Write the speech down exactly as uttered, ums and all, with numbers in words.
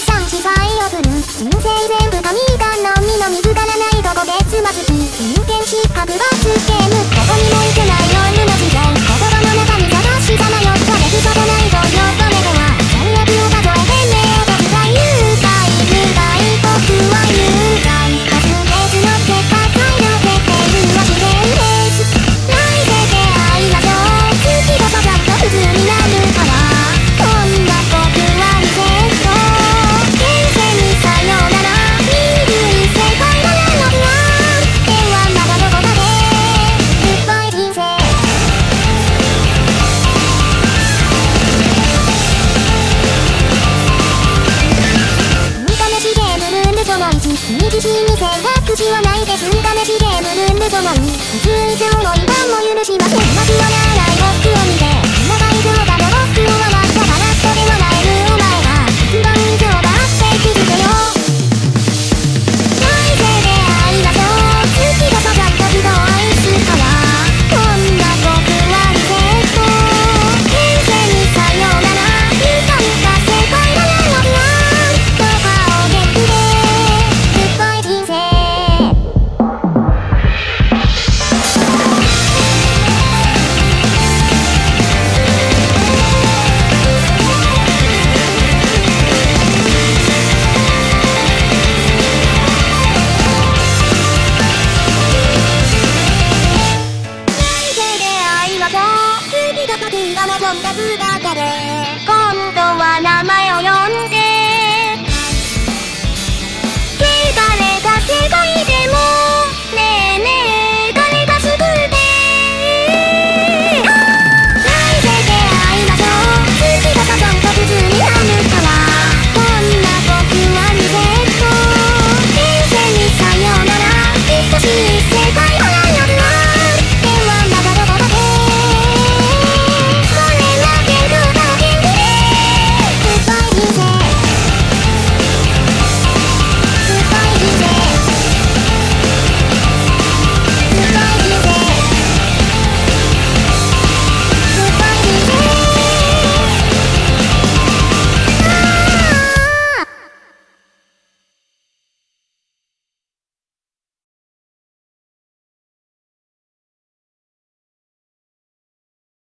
産司祭を振る人生全部神頼みの水がらないとこ月まずき人間失格罰ゲームどこにも行けない夜の時代言葉の中に探しさまよったレフトとないとよっと目では最悪を数えて目を閉じた誘拐無害僕は誘拐多数決の結果変えられているは自然です来世で会いましょう月こそちゃんと普通になるからこんな僕はリセット現世にさよなら見る異世界のなの不安ではまだどこかでグッバイ人生試しゲームルームそのいちに自信に選択肢はないです試しゲームルームそのにいつ以上の違反も許しませんうまくはならない僕を見て今大丈夫だろ僕を笑ったからそれ笑えるお前が一番以上だって気づけよ来世で会いましょう月がそちゃんと人を愛すからこんな僕はリセット現世にさよなら愉快な世界だなの不安どうかお元気でグッバイ人生が望んだ姿で今度は名前を呼んで汚れた世界